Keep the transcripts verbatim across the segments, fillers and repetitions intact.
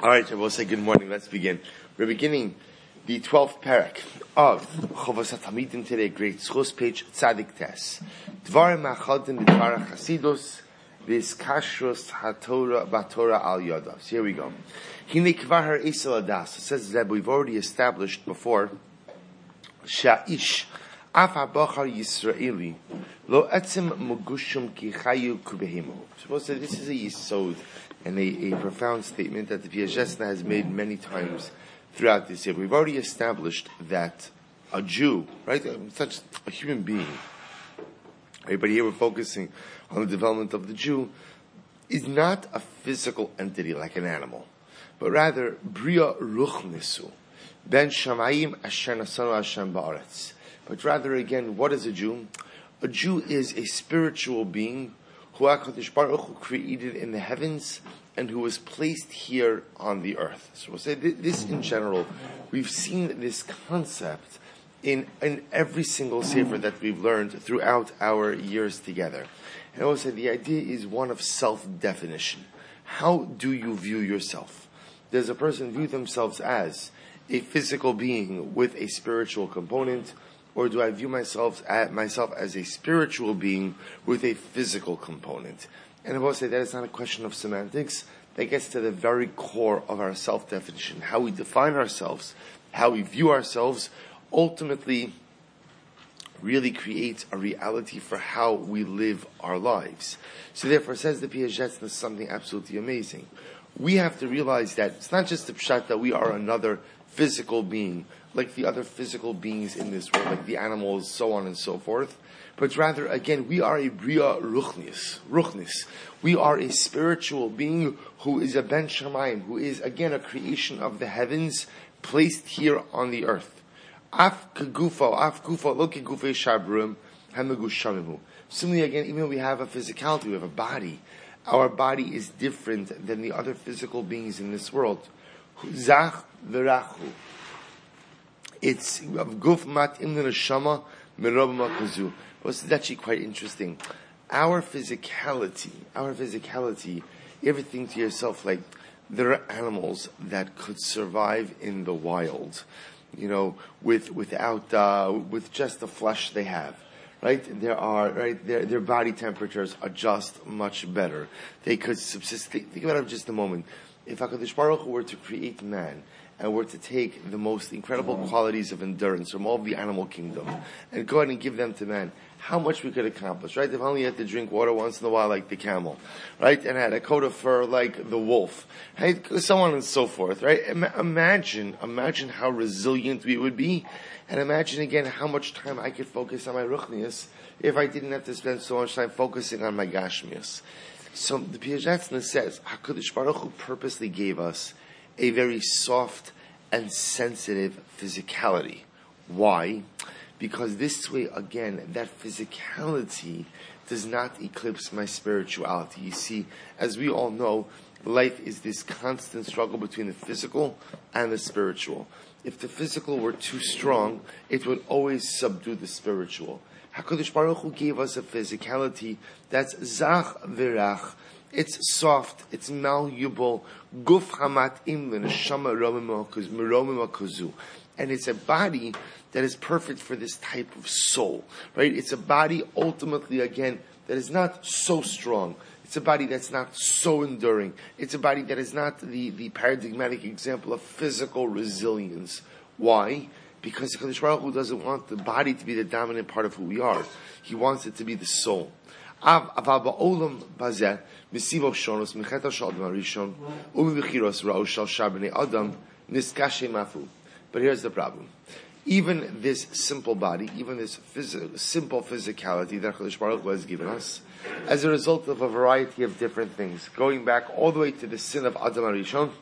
All right, I will say good morning. Let's begin. We're beginning the twelfth parak of Chovos HaTalmidim today, Great Schus, page Tzadik Tes. Dvarim achadim b'dvar Chasidus v'skashrus haTorah b'Torah al Yoda. So here we go. Hine kvar har esel adas. It says that we've already established before Sha'ish af habachar Yisraeli lo etzim mugushum ki chayu kubehimo. Suppose that this is a yisod and a, a profound statement that the Piagesna has made many times throughout this year. We've already established that a Jew, right, such a human being, everybody here we're focusing on the development of the Jew, is not a physical entity like an animal, but rather bria ruchnisu, ben shamayim asher nasanu Hashem ba'aretz. But rather, again, what is a Jew? A Jew is a spiritual being who HaKadosh Baruch Hu created in the heavens and who was placed here on the earth. So we'll say this in general. We've seen this concept in, in every single sefer that we've learned throughout our years together. And I will say the idea is one of self-definition. How do you view yourself? Does a person view themselves as a physical being with a spiritual component, or do I view myself as, myself as a spiritual being with a physical component? And I will say that it's not a question of semantics. That gets to the very core of our self-definition. How we define ourselves, how we view ourselves, ultimately really creates a reality for how we live our lives. So therefore, says the Piagesna, something absolutely amazing. We have to realize that it's not just the pshat that we are another physical being, like the other physical beings in this world, like the animals, so on and so forth. But rather, again, we are a bria ruchnis, ruchnis. We are a spiritual being who is a ben shamayim, who is, again, a creation of the heavens placed here on the earth. Af kegufo, af gufo, lo kegufei shabrum, hamegushamimhu. Similarly, again, even though we have a physicality, we have a body, our body is different than the other physical beings in this world. Zach v'rachu. It's of guf mat im neshama merob makazu. Well, this is actually quite interesting. Our physicality, our physicality, you ever think to yourself, like, there are animals that could survive in the wild, you know, with, without, uh, with just the flesh they have, right? There are, right, their, their body temperatures are just much better. They could subsist. Think, think about it for just a moment. If HaKadosh Baruch Hu were to create man, and were to take the most incredible qualities of endurance from all of the animal kingdom and go ahead and give them to man, how much we could accomplish, right? If only had to drink water once in a while like the camel, right? And had a coat of fur like the wolf, right? So on and so forth, right? Imagine, imagine how resilient we would be, and imagine again how much time I could focus on my ruchnius if I didn't have to spend so much time focusing on my gashmius. So the Piagesna says, HaKadosh Baruch Hu purposely gave us a very soft and sensitive physicality. Why? Because this way, again, that physicality does not eclipse my spirituality. You see, as we all know, life is this constant struggle between the physical and the spiritual. If the physical were too strong, it would always subdue the spiritual. HaKadosh Baruch Hu gave us a physicality that's zach v'rach. It's soft, it's malleable, guf hamat im l'neshama meromim akazu. And it's a body that is perfect for this type of soul, right? It's a body, ultimately, again, that is not so strong. It's a body that's not so enduring. It's a body that is not the, the paradigmatic example of physical resilience. Why? Because HaKadosh Baruch Hu doesn't want the body to be the dominant part of who we are. He wants it to be the soul. Av aval ba'olam bazeh misivo shonos mecheta shal adam harishon u'mivichiros ra'u shal shar b'nei adam niskashe mafu. But here's the problem. Even this simple body, even this phys- simple physicality that HaKadosh Baruch Hu has given us, as a result of a variety of different things, going back all the way to the sin of Adam Harishon,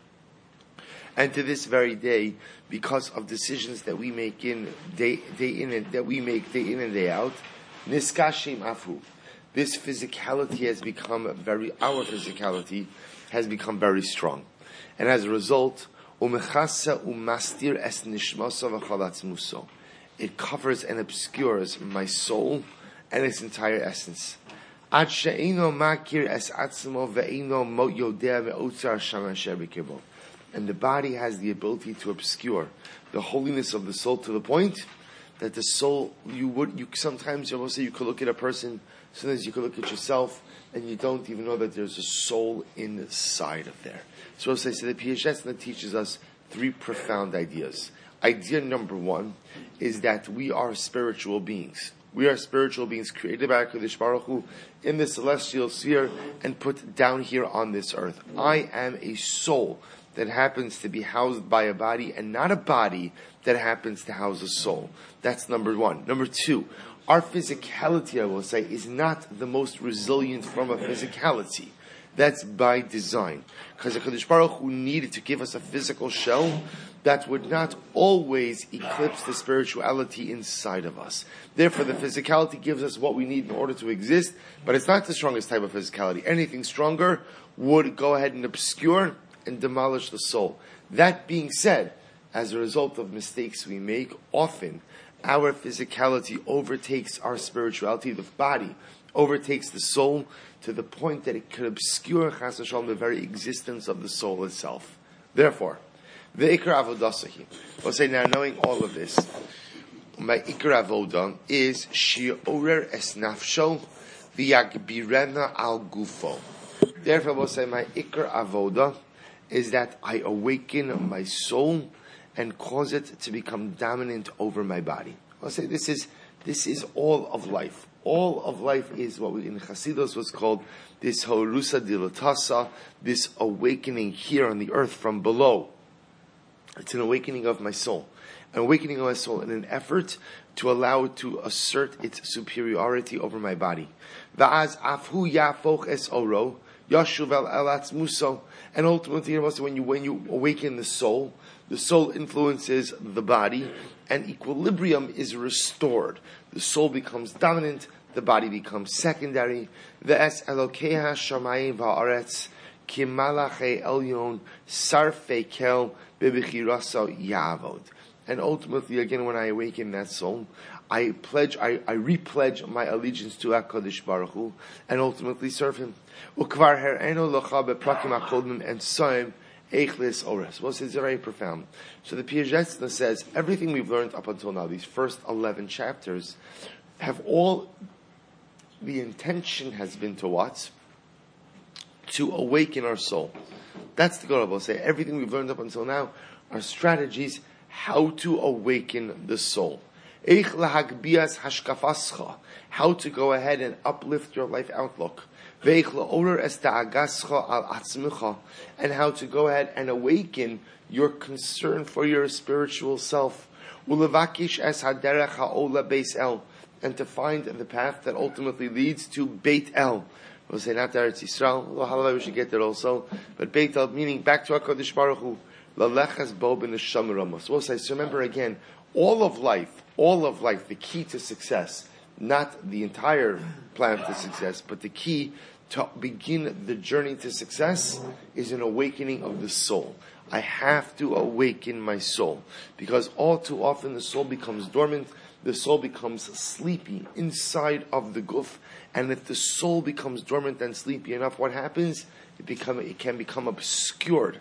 and to this very day, because of decisions that we make in day, day in and that we make day in and day out, niskashim afu. This physicality has become very, our physicality has become very strong. And as a result, umechasa umastir es nishmasa v'chalatzmuso. It covers and obscures my soul and its entire essence. Ad she'eino makir es atzmo ve'eino mo yodea ve'otzar Hashem asher b'kirbo. And the body has the ability to obscure the holiness of the soul to the point that the soul, you would, you sometimes, you will say, you could look at a person, sometimes you could look at yourself, and you don't even know that there's a soul inside of there. So, so the Piaget teaches us three profound ideas. Idea number one is that we are spiritual beings. We are spiritual beings created by HaKadosh Baruch Hu in the celestial sphere and put down here on this earth. I am a soul that happens to be housed by a body and not a body that happens to house a soul. That's number one. Number two, our physicality, I will say, is not the most resilient form of physicality. That's by design. Because HaKadosh Baruch Hu needed to give us a physical shell that would not always eclipse the spirituality inside of us. Therefore, the physicality gives us what we need in order to exist, but it's not the strongest type of physicality. Anything stronger would go ahead and obscure and demolish the soul. That being said, as a result of mistakes we make, often our physicality overtakes our spirituality. The body overtakes the soul to the point that it could obscure chas v'shalom the very existence of the soul itself. Therefore, the ikar avodasahi. We'll say now, knowing all of this, my ikar avoda is shi'orer es nafsho v'yagbirena al gufo. Therefore, we'll say my ikar avoda is that I awaken my soul and cause it to become dominant over my body. I'll say this is this is all of life. All of life is what we, in Chassidus was called this horusa dilatasa, this awakening here on the earth from below. It's an awakening of my soul. An awakening of my soul in an effort to allow it to assert its superiority over my body. Va'az afhu yafoch es oro, yashuv el elatz muso. And ultimately, when you, when you awaken the soul, the soul influences the body, and equilibrium is restored. The soul becomes dominant, the body becomes secondary. Ve'es elokeha shamayim va'aretz ki malachei elyon sarfei kel bebichiraso yavod. And ultimately, again, when I awaken that soul, I pledge, I, I repledge my allegiance to HaKadosh Baruch Hu, and ultimately serve Him. Ukvar her'eno locha beprakim hakodmim and soim eichlis ores. Well, it's very profound. So the Piaget says, everything we've learned up until now, these first eleven chapters, have all, the intention has been to what? To awaken our soul. That's the goal. We'll say, everything we've learned up until now are strategies how to awaken the soul. Eich lahagbias hashkafascha, how to go ahead and uplift your life outlook. Veich laorer es da'agascha al atzmicha, and how to go ahead and awaken your concern for your spiritual self. Ulevakish es haderech ha'ola beis el, and to find the path that ultimately leads to Beit El. We'll say not Eretz Yisrael, although we should get there also, but Beit El meaning back to HaKadosh Baruch Hu. Lalechas bo b'neshama ramos. We'll say, so remember again, all of life, all of life, the key to success, not the entire plan to success, but the key to begin the journey to success is an awakening of the soul. I have to awaken my soul, because all too often the soul becomes dormant, the soul becomes sleepy inside of the guf, and if the soul becomes dormant and sleepy enough, what happens? It become it can become obscured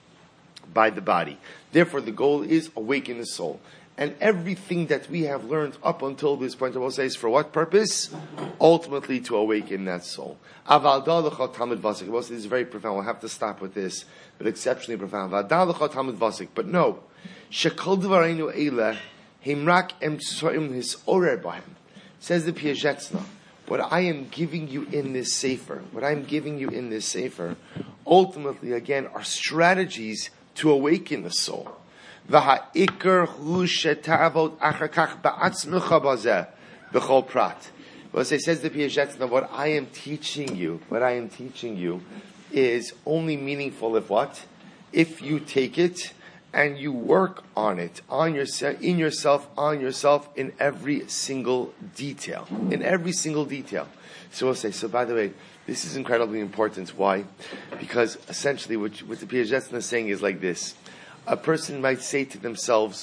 by the body. Therefore, the goal is awaken the soul. And everything that we have learned up until this point, I will say, is for what purpose? Ultimately, to awaken that soul. Aval da'alecha tamid vasik. I will say this is very profound. We'll have to stop with this, but exceptionally profound. Aval da'alecha tamid vasik. But no, shekol dvareinu eile himrak em tzoim his orer b'hem. Says the Piaget, what I am giving you in this sefer, what I am giving you in this sefer, ultimately, again, are strategies to awaken the soul. V'ha'ikar hu shetavot achakach ba'atzmecha bazeh b'chol prat. Well, so it says the Piaget, what I am teaching you, what I am teaching you, is only meaningful if what? If you take it and you work on it, on yourself, in yourself, on yourself, in every single detail, in every single detail. So we'll say. So by the way, this is incredibly important. Why? Because essentially, what, what the Piaget is saying is like this. A person might say to themselves,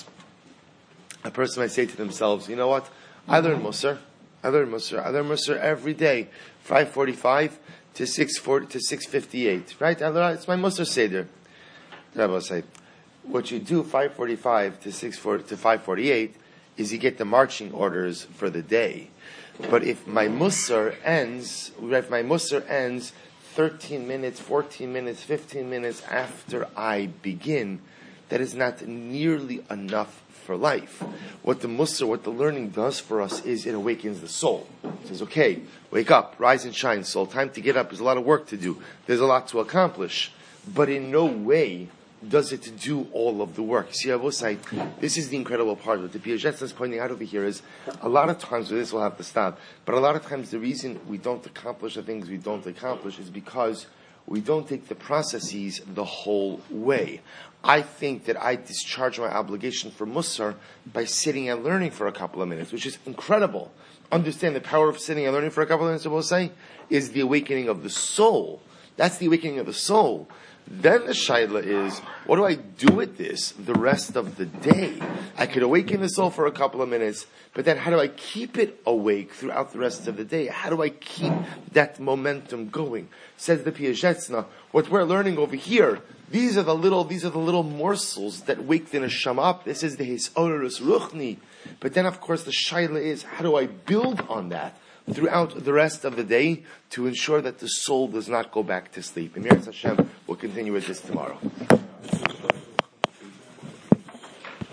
a person might say to themselves, you know what? I learn Musar. I learn Musar. I learn Musar every day five forty-five to six forty to six fifty-eight. Right? It's my Musar Seder. Rabbi say, what you do five forty-five to six forty to five forty-eight is you get the marching orders for the day. But if my Musar ends, if my Musar ends thirteen minutes, fourteen minutes, fifteen minutes after I begin, that is not nearly enough for life. What the Musar, what the learning does for us is it awakens the soul. It says, okay, wake up, rise and shine, soul. Time to get up. There's a lot of work to do. There's a lot to accomplish. But in no way does it do all of the work. See, Avosai, this is the incredible part. What the Piaget is pointing out over here is a lot of times, with this we'll have to stop, but a lot of times the reason we don't accomplish the things we don't accomplish is because we don't take the processes the whole way. I think that I discharge my obligation for Musar by sitting and learning for a couple of minutes, which is incredible. Understand the power of sitting and learning for a couple of minutes, I will say, is the awakening of the soul. That's the awakening of the soul. Then the shaila is, what do I do with this the rest of the day? I could awaken the soul for a couple of minutes, but then how do I keep it awake throughout the rest of the day? How do I keep that momentum going? Says the Piazetzna, what we're learning over here, these are the little, these are the little morsels that wake the neshama up. This is the Hisorus Ruchni. But then of course the shaila is, how do I build on that throughout the rest of the day to ensure that the soul does not go back to sleep? And Meretz Hashem will continue with this tomorrow.